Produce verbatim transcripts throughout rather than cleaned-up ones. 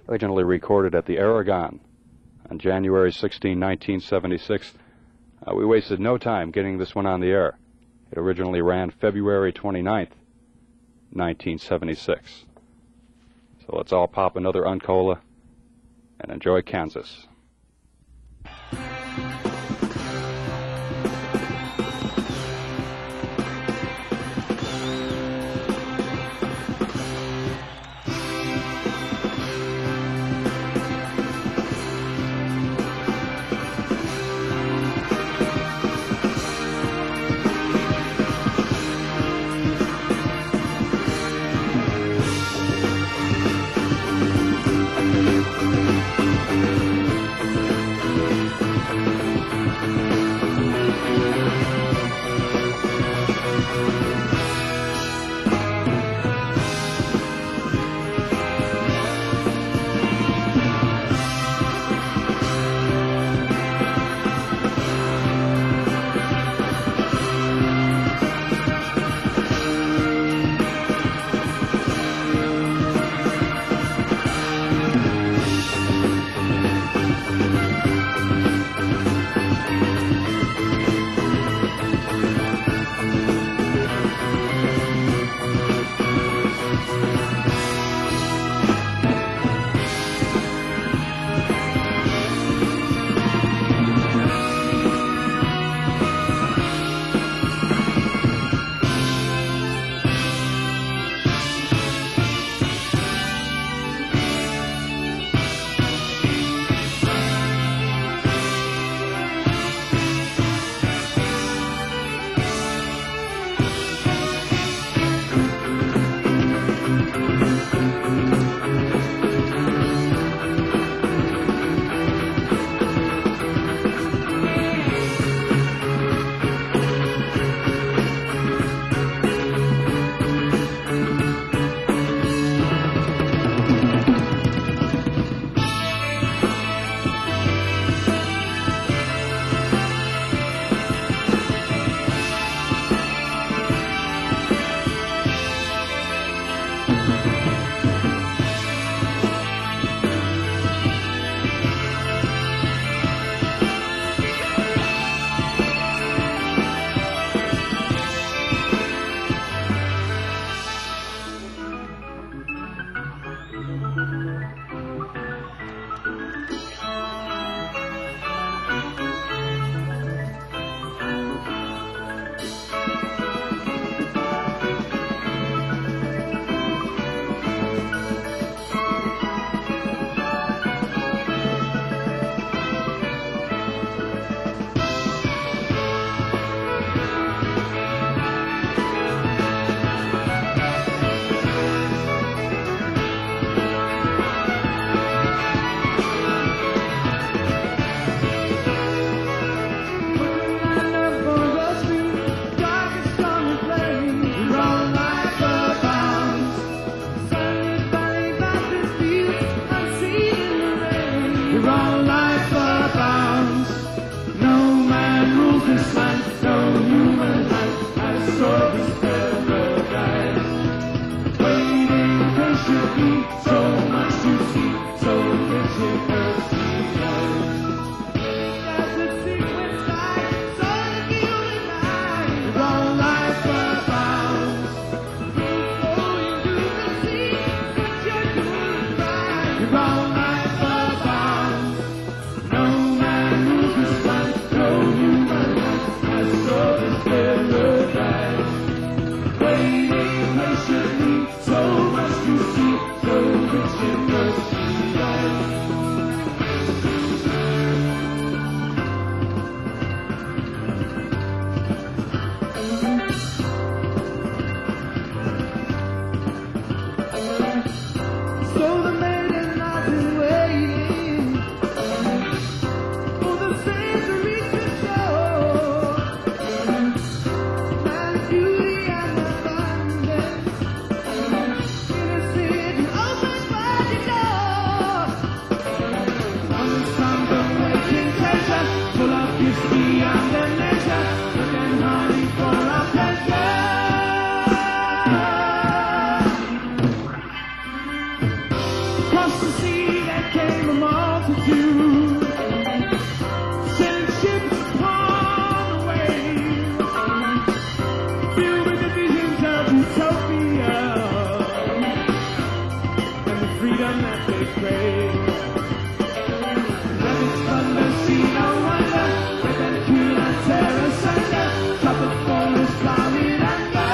originally recorded at the Aragon on January sixteenth, nineteen seventy-six. Uh, we wasted no time getting this one on the air. It originally ran February twenty-ninth, nineteen seventy-six. So let's all pop another Uncola and enjoy Kansas. Across the sea. freedom that they crave. Rabbits from the sea, no wonder, with them cool and tear asunder, tropic forest flowering under.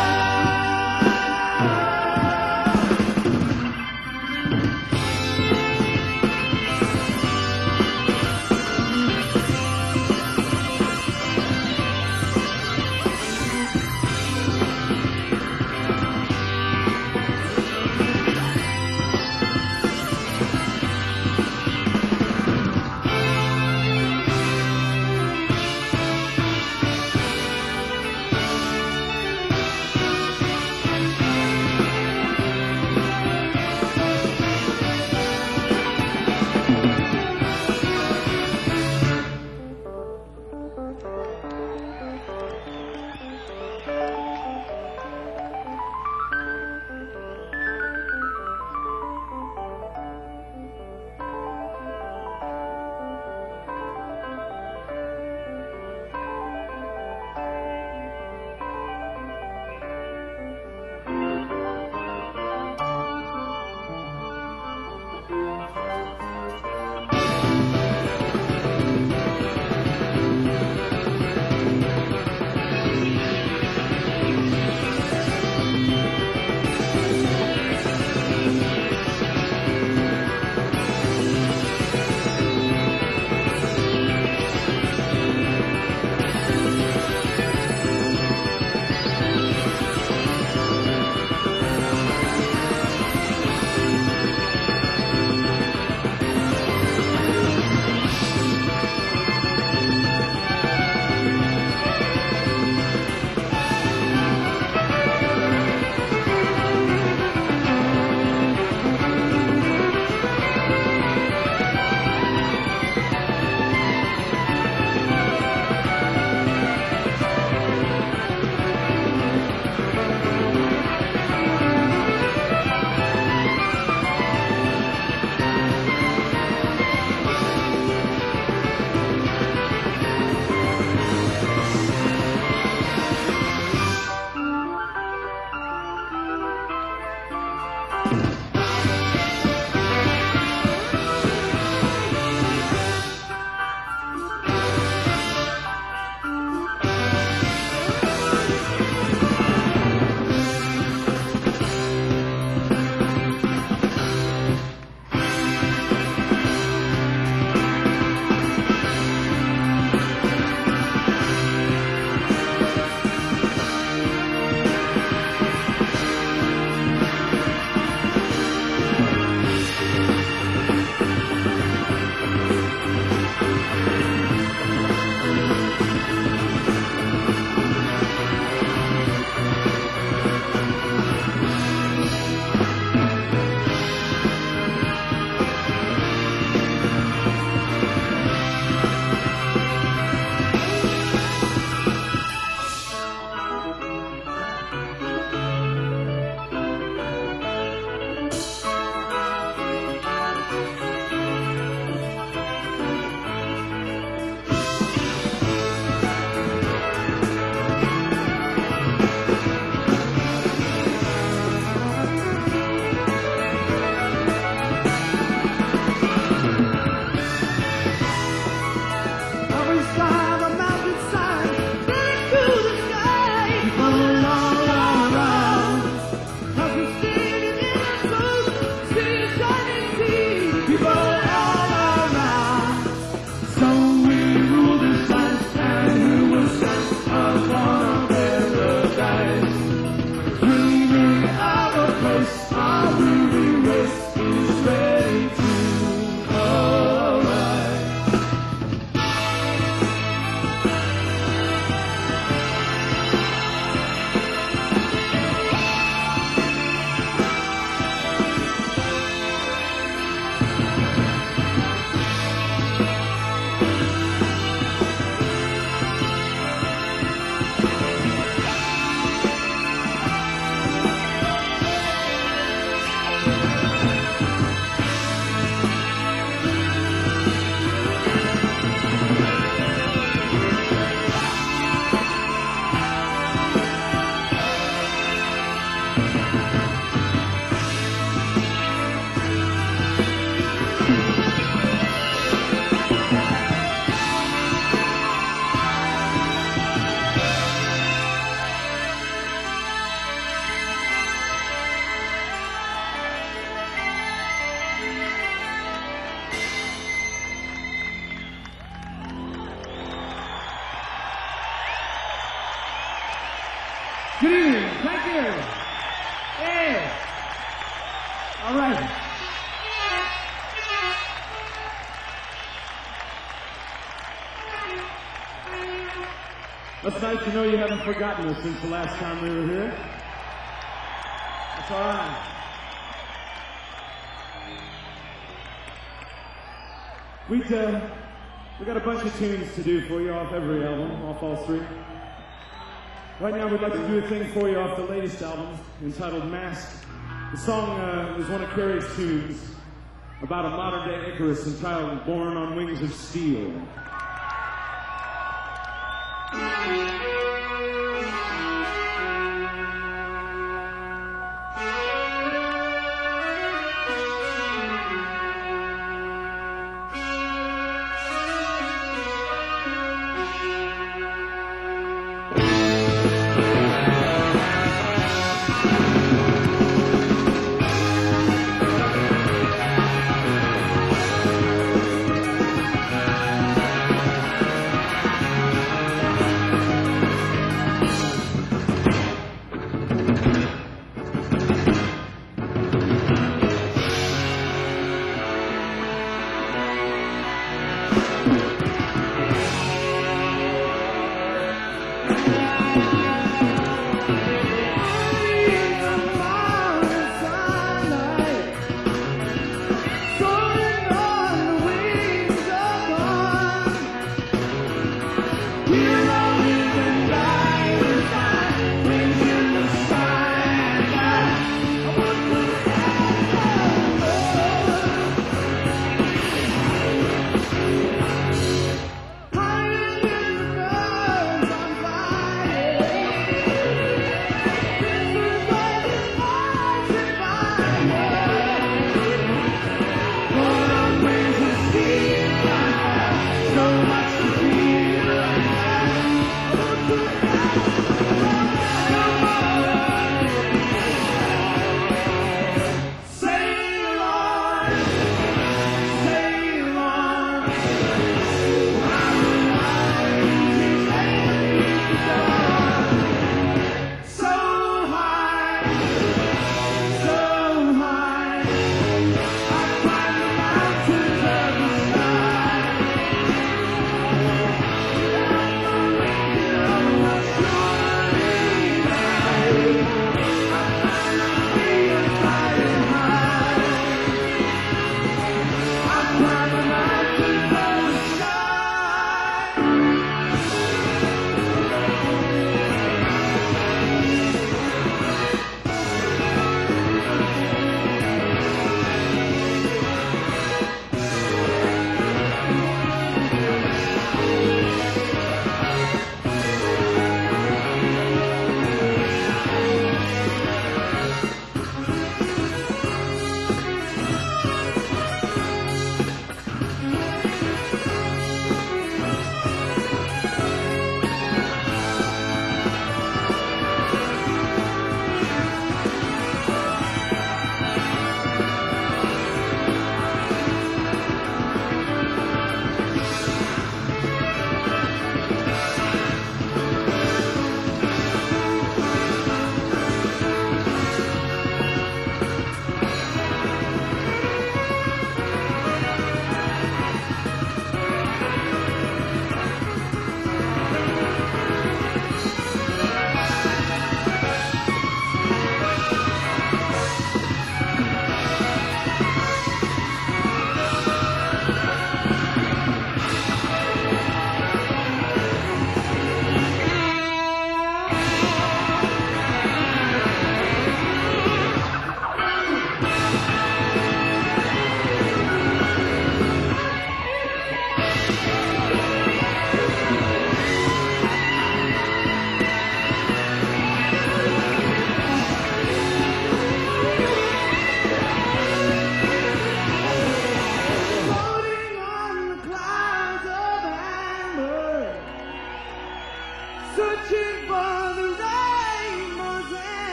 here. Hey. All right. That's nice to know you haven't forgotten us since the last time we were here. That's all right. We'd, uh, we got a bunch of tunes to do for you off every album, off all three. Right now we'd like to do a thing for you off the latest album, entitled Mask. The song uh, is one of Carrie's tunes about a modern-day Icarus entitled Born on Wings of Steel.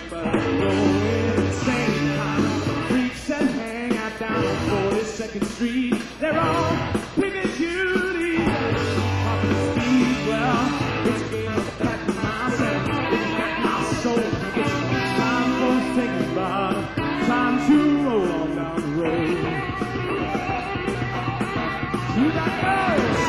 but I'm going insane. I know the freaks that hang out down on forty-second Street. They're all picking cuties, popping speed. Well, it's a game of cat and mouse, and it's got my soul. It's time for saying goodbye, time to roll on down the road. You got go!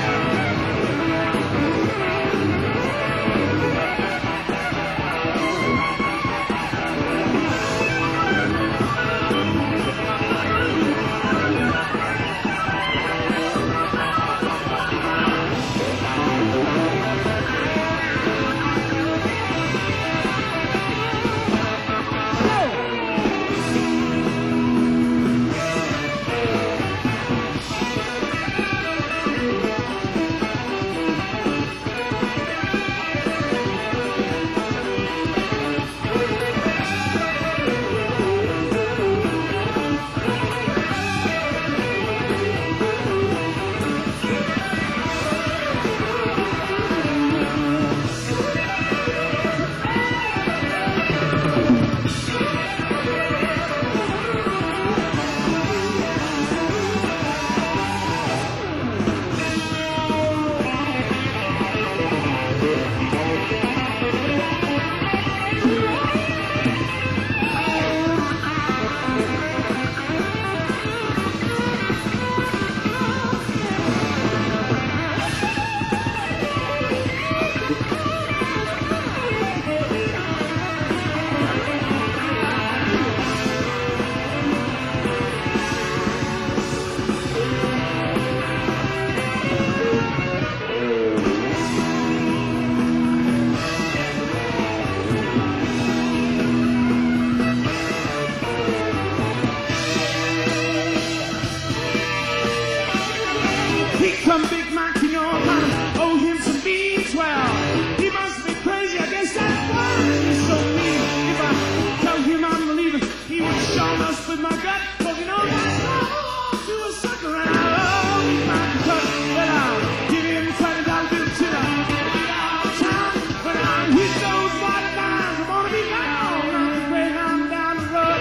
Some big Mac, you know, I owe him some beans. Well, he must be crazy. I guess that's why he's so mean. If I tell him I'm leaving, he would show me split my gut. But you know, that's all to a sucker. And I love my cut, but I'll give him twenty dollar bill to the all time. But I'm with those water lines. I'm gonna be gone. I'm the Greyhound down the road.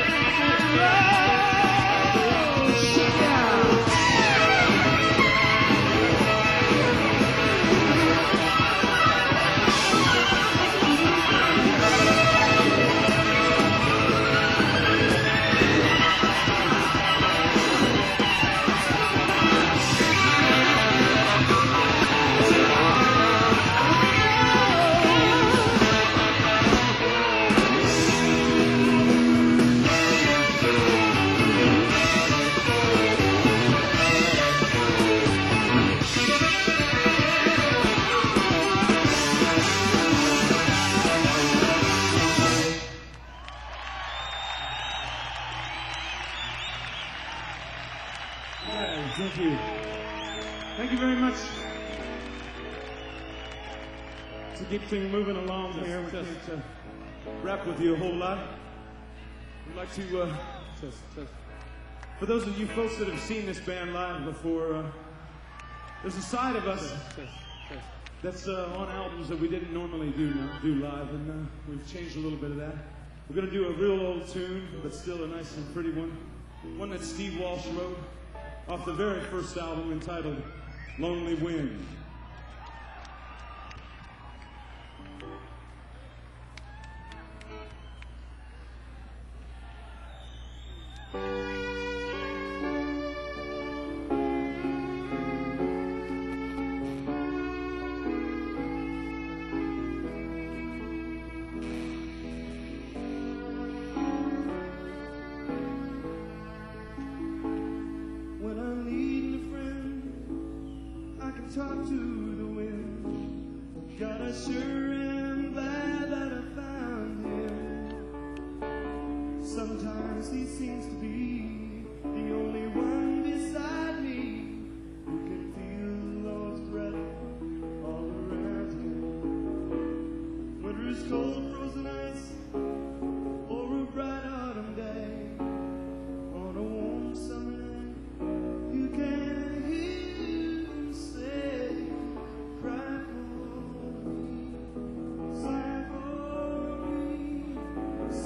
Road, shut down. Thank you. Thank you very much. To keep things moving along just, here, we just, can't uh, rap with you a whole lot. We'd like to, uh, just, just. for those of you folks that have seen this band live before, uh, there's a side of us just, just, just. that's uh, on albums that we didn't normally do do live, and uh, we've changed a little bit of that. We're going to do a real old tune, but still a nice and pretty one. One that Steve Walsh wrote off the very first album entitled Lonely Wind. Talk to the wind. God, I sure am glad that I found him. Sometimes he seems to be the only one beside me who can feel the Lord's breath all around him. Winter is cold, frozen ice, or a bright autumn day. On a warm summer night, you can hear cry for me, sigh for me,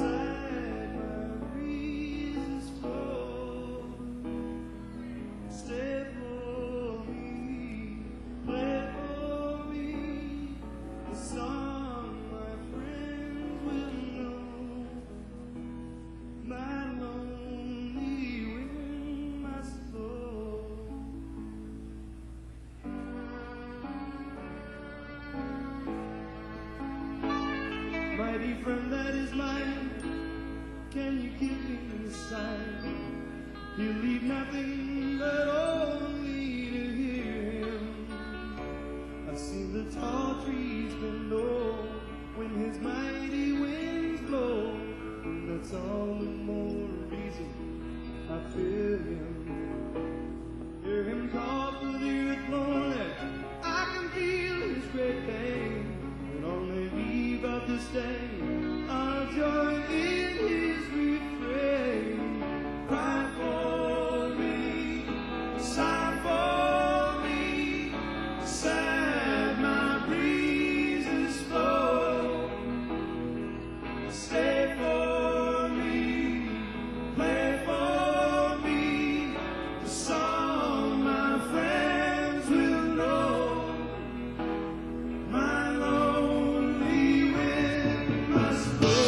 can you give me a sign? He'll leave nothing but only to hear him. I've seen the tall trees bend low when his mighty winds blow, and that's all the more reason I feel him. Hear him call for the earth lonely. I can feel his great pain, and on the eve of this day, I'll join in his refrain. Cry for me, sigh for me, sad my breezes flow. Stay for me, play for me, the song my friends will know. My lonely wind must blow.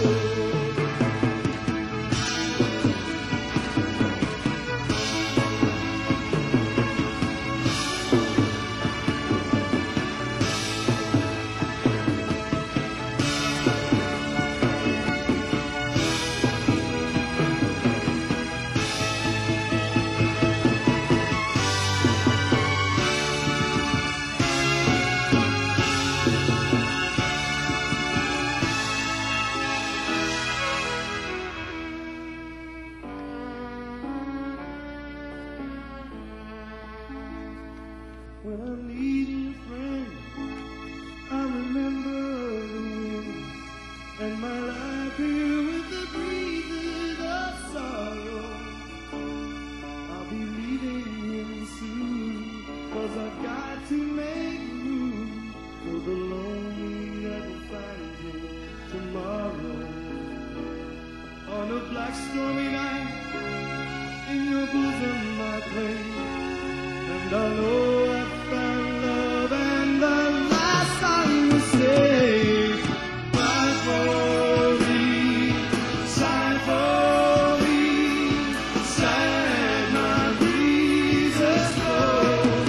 When I'm needing a friend, I remember the wind and my life here with the breezes of sorrow. I'll be leaving him soon, 'cause I've got to make room for the lonely that will find him tomorrow. On a black stormy night, in your bosom I claim, and I know I found love, and the last I will say, cry for me, sigh for me, sad my breezes blow.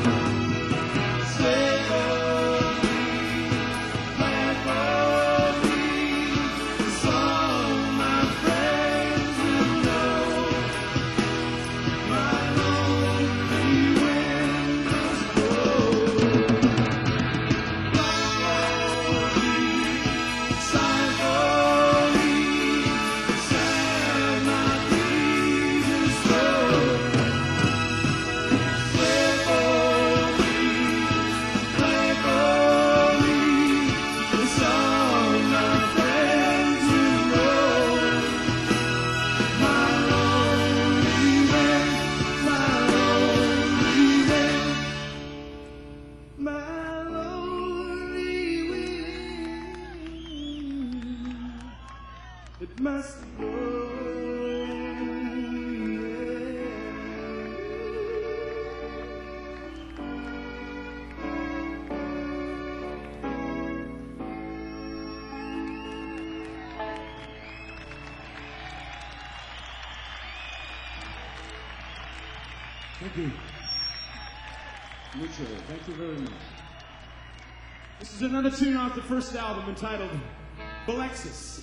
Stay for me, play for me, the song my friends will know. My lonely wind must blow. Sigh for me, sad my breezes blow. Stay for me, play for me, the song my friends will know. My lonely wind, my lonely wind, my lonely wind, it must go. Thank you. Mucho. Thank you very much. This is another tune off the first album entitled Balexis.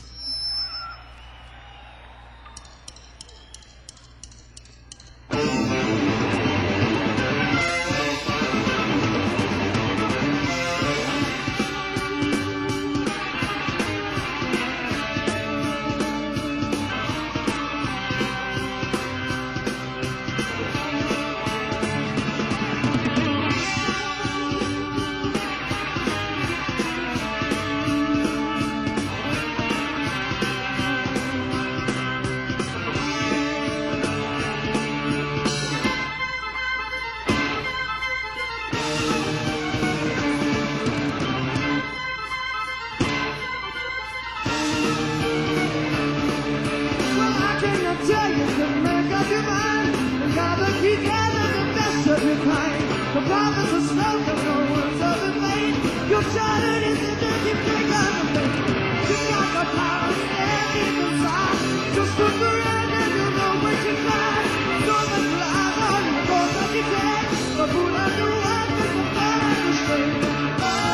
The promise of smoke and no words of in vain. Your shattered is the dirty thing of the pain. You got the power standing inside. Just look around and you'll know what you find. So the fly on the course of your head. But who knows the one is the fire of the string.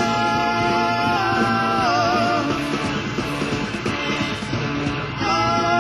Oh, oh,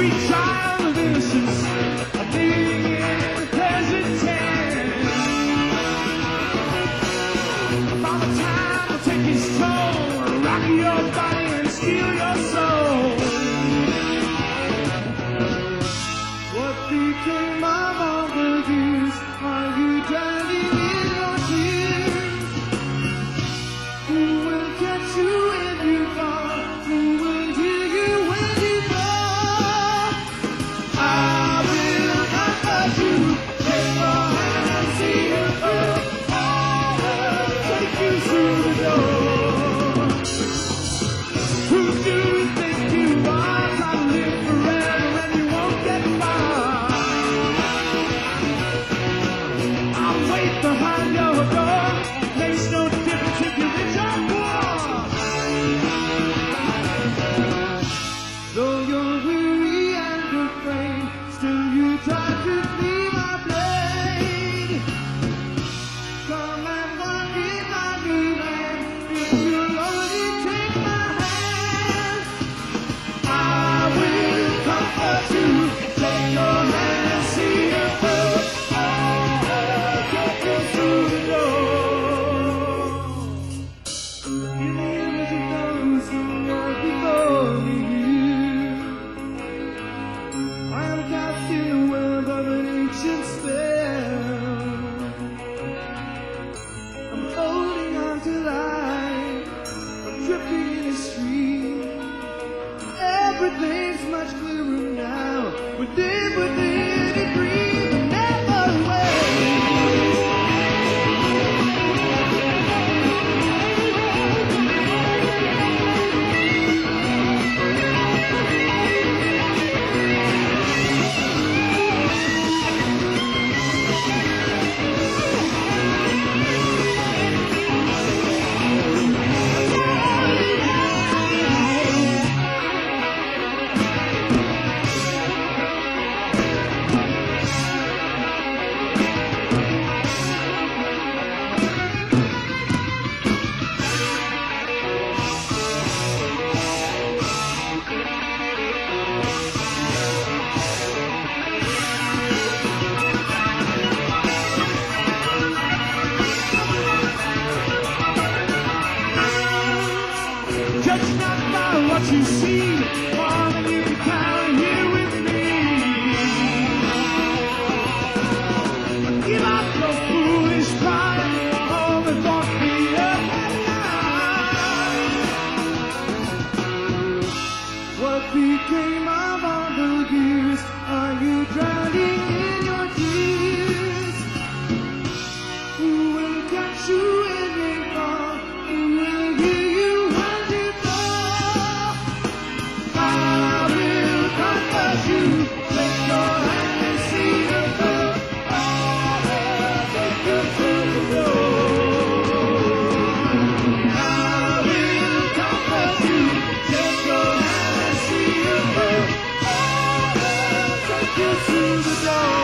sweet child of innocence, a being in the pleasant tent. Father Time will take his toll, rock your body and steal your soul. What became of all the years? Are you drowning in your tears? Who will catch you when you fall? Who will hear you when you fall? I will comfort you, take your hand and see you through. I will take you through the door. Who do you think you are? Try to live forever and you won't get far. I'll wait behind your door. Makes no difference if you're rich or poor. Though you're weary and afraid, still you try to be my blade. Come and walk in my new land, if you'll only take my hand. I will comfort you, take your hand and see you through. I will take you through the door. In the image of those who were before you, I am cast in the web of an ancient spell. I'm holding on to life, I'm dripping in a stream. Everything's much clearer now, within, within a dream, but never away. Judge not by what you see, more than you can carry here with me. Give up your foolish pride, all that won't be a headline. What became of all the years? Are you drowning in your tears? Who will catch you when you fall? Who will hear you when you fall? I will comfort you, take your hand and see you through. I will take you through the door. I will comfort you, take your hand and see you through. I will take you through the door.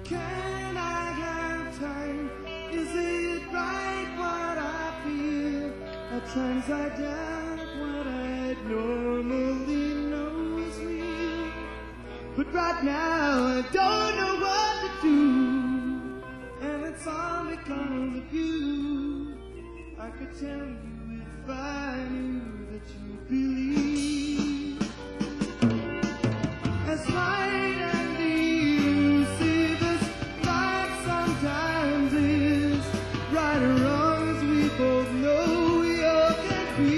Can I have time? Is it right what I feel? At times I doubt what I normally know is real. But right now I don't know what to do, and it's all because of you. I could tell you if I knew that you believe. As light and elusive as life sometimes is, right or wrong as we both know we all can be.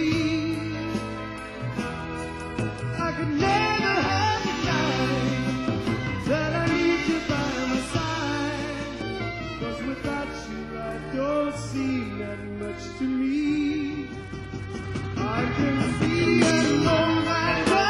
I could never have the time that I need you by my side, 'cause without you life don't seem that much to me. I can see it no matter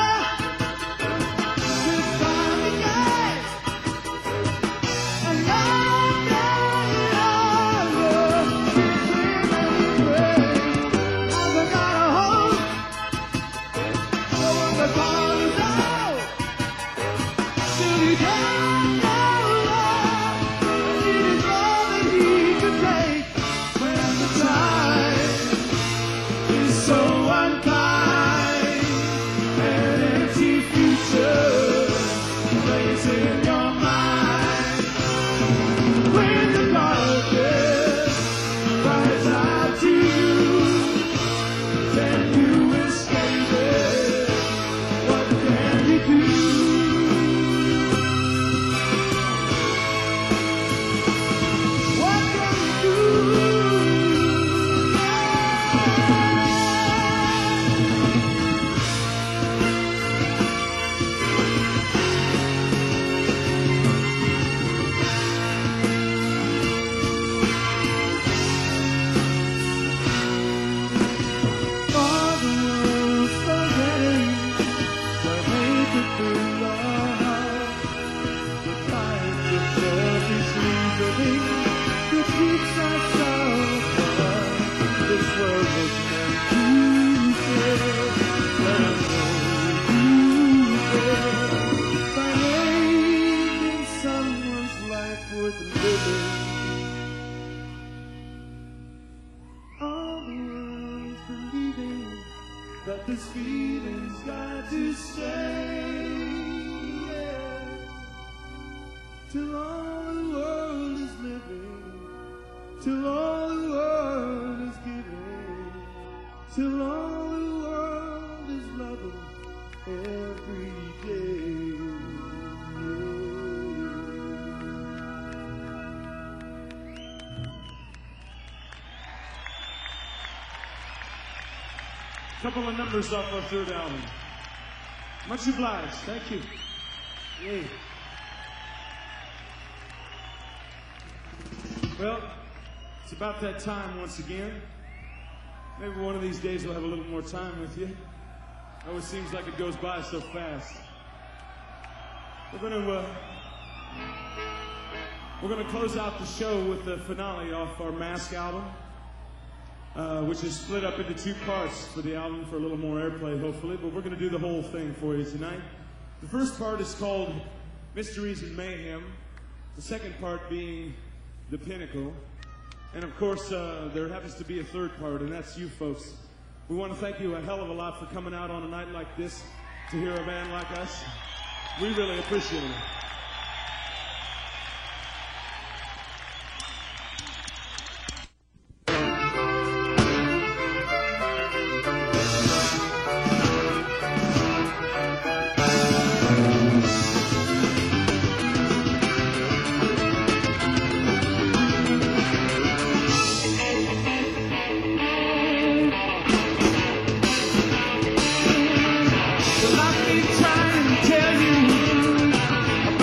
this time of day, and love that love keeps me anyway. I've got a hope, so when the dawn is out, still you don't know love, it is all that he could take when the time is so unkind. An empty future plays in your mind. When the darkness cries out to you, can you escape it? What can you do? What can you do? All the world's forgetting the hate that fills our hearts, the kind of selfishly living that keeps us apart. This world was meant to fail. Let us know you care by making someone's life worth living. All the world's believing that this feeling's got to stay, yeah. Till all the world is living, till all the world is giving, till all the world is loving every day. Couple of numbers off our third album. Much obliged. Thank you. Yay. Well, it's about that time once again. Maybe one of these days we'll have a little more time with you. It always seems like it goes by so fast. We're gonna uh, we're gonna close out the show with the finale off our Mask album. Uh, which is split up into two parts for the album for a little more airplay, hopefully, but we're going to do the whole thing for you tonight. The first part is called Mysteries and Mayhem, the second part being The Pinnacle, and of course, uh, there happens to be a third part, and that's you folks. We want to thank you a hell of a lot for coming out on a night like this to hear a band like us. We really appreciate it. Well, I've been trying to tell you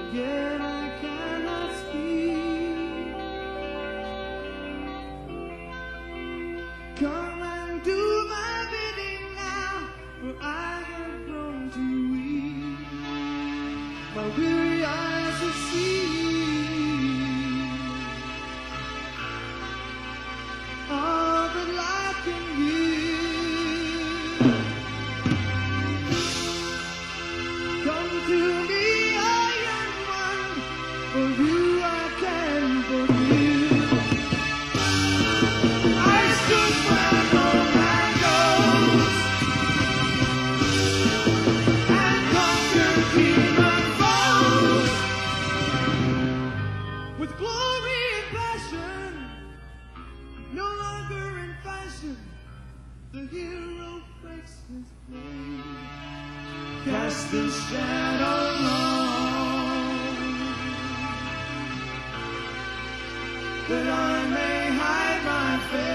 yet I cannot speak. Come and do my bidding now, for I have grown too weak. My weary eyes have seen all that life can give. Come to me, O young one, for you I can forgive. I stood where no man goes and conquered demon foes with glory and passion, no longer in fashion. The hero breaks his blade, cast the shadow long, that I may hide my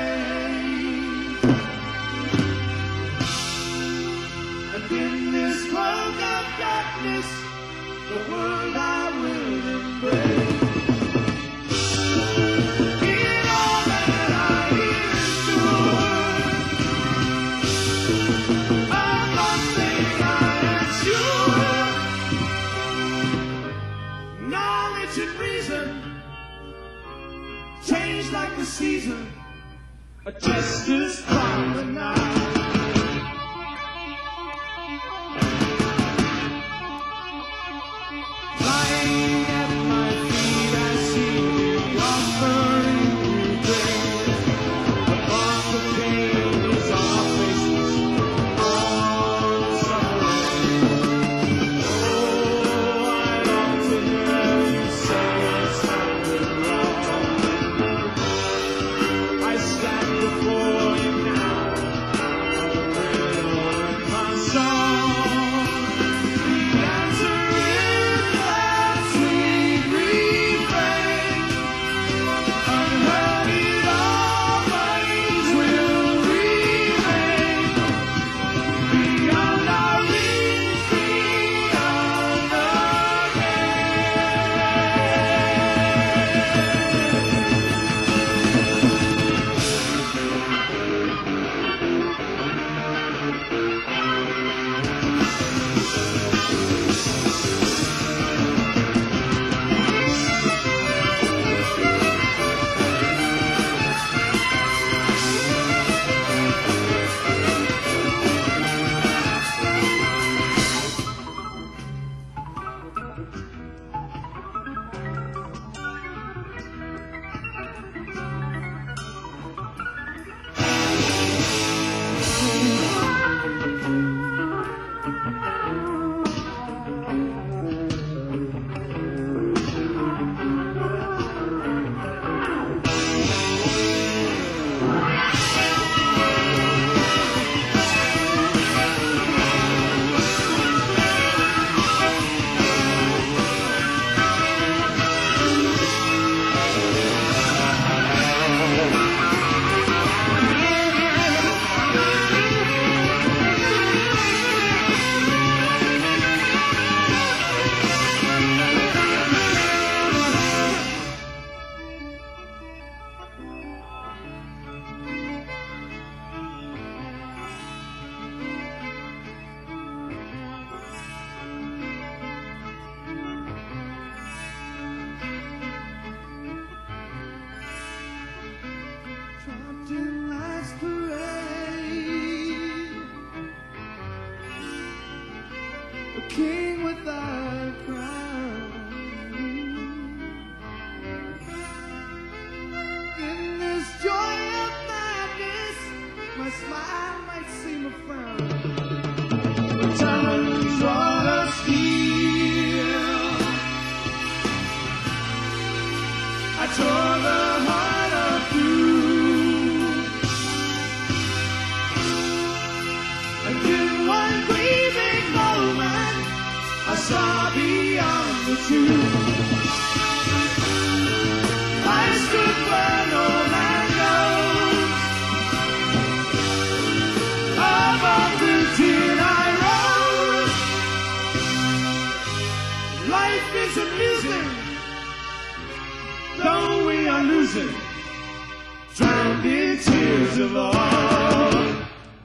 face. And in this cloak of darkness, the world I will embrace. In all that I endure, of one thing I am sure, knowledge and reason change like the season, a justice from the night. Lying at my feet, I see the offering you bring. Upon the pain is our faces, all suffering. Oh, I long to hear you say something wrong. I stand before you now, a widow in my song. The answer is that sweet refrain. Unheard it always will remain. Beyond our reach, beyond the trapped in life's parade, a king without a crown. In this joy of madness, my smile might seem a frown. The talons drawn of steel, I tore the heart of blue, and in one grieving moment, I saw beyond the two. I stood where no man goes, above the tin I rose. Life is a new are losing, drowned in tears of love.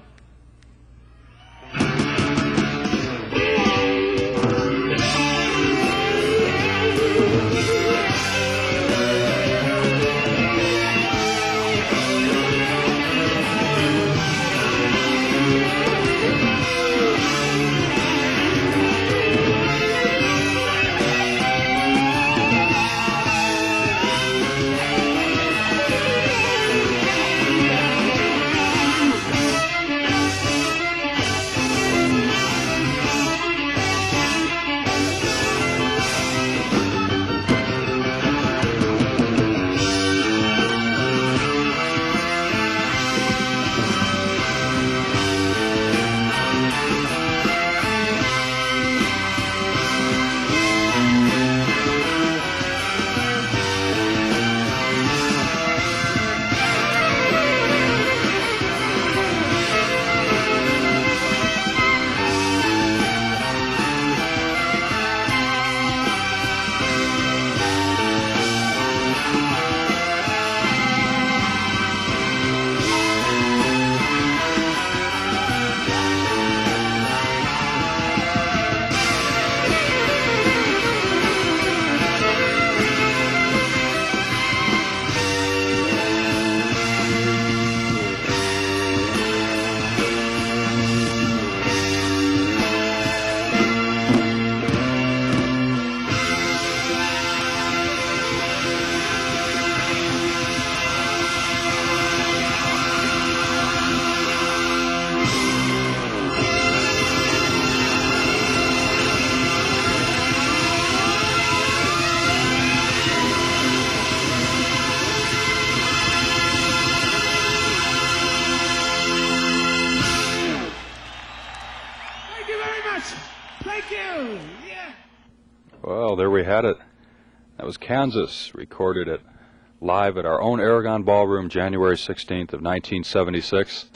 Thank you. Yeah. Well, there we had it. That was Kansas, recorded it live at our own Aragon Ballroom, January sixteenth of nineteen seventy-six.